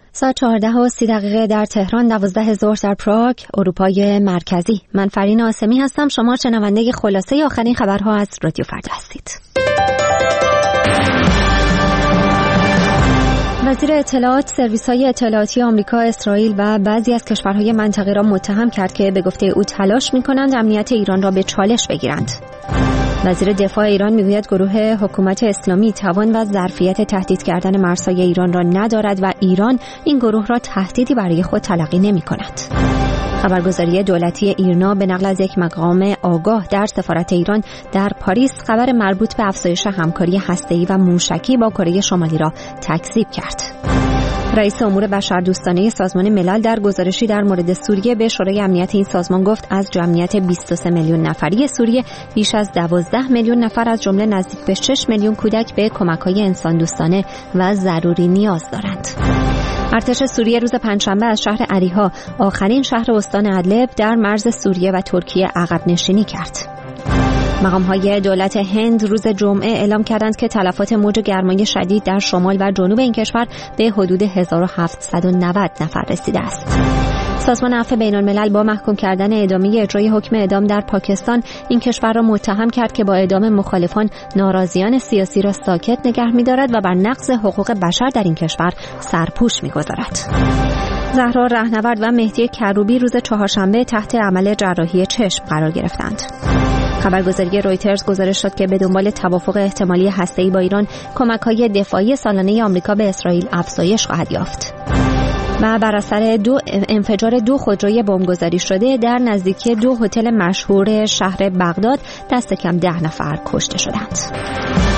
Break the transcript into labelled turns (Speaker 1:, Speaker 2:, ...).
Speaker 1: ساعت 14:30 در تهران، 12 ظهر در پراگ، اروپای مرکزی. من فرین آسمی هستم. شما شنونده خلاصه آخرین خبرها از رادیو فردا هستید. وزیر اطلاعات سرویس‌های اطلاعاتی آمریکا، اسرائیل و بعضی از کشورهای منطقه را متهم کرد که به گفته او تلاش می‌کنند امنیت ایران را به چالش بگیرند. وزیر دفاع ایران میگوید گروه حکومت اسلامی توان و ظرفیت تهدید کردن مرزهای ایران را ندارد و ایران این گروه را تهدیدی برای خود تلقی نمی‌کند. خبرگزاری دولتی ایرنا به نقل از یک مقام آگاه در سفارت ایران در پاریس خبر مربوط به افزایش همکاری هسته‌ای و موشکی با کره شمالی را تکذیب کرد. رئیس امور بشردوستانه سازمان ملل در گزارشی در مورد سوریه به شورای امنیت این سازمان گفت از جمعیت 23 میلیون نفری سوریه بیش از 12 میلیون نفر از جمله نزدیک به 6 میلیون کودک به کمک‌های انسان‌دوستانه و ضروری نیاز دارند. ارتش سوریه روز پنجشنبه از شهر عریها، آخرین شهر استان ادلب در مرز سوریه و ترکیه، عقب نشینی کرد. مقام‌های دولت هند روز جمعه اعلام کردند که تلفات موج گرمای شدید در شمال و جنوب این کشور به حدود 1790 نفر رسیده است. سازمان عفو بین‌الملل با محکوم کردن ادامه اجرای حکم اعدام در پاکستان این کشور را متهم کرد که با اعدام مخالفان ناراضیان سیاسی را ساکت نگه می‌دارد و بر نقض حقوق بشر در این کشور سرپوش می‌گذارد. زهرا رهنورد و مهدی کروبی روز چهارشنبه تحت عمل جراحی چشم قرار گرفتند. خبرگزاری رویترز گزارش داد که به دنبال توافق احتمالی هسته‌ای با ایران، کمک‌های دفاعی سالانه آمریکا به اسرائیل افزایش خواهد یافت. و بر اثر انفجار دو خودروی بمبگذاری شده در نزدیکی دو هتل مشهور شهر بغداد دست کم 10 نفر کشته شدند.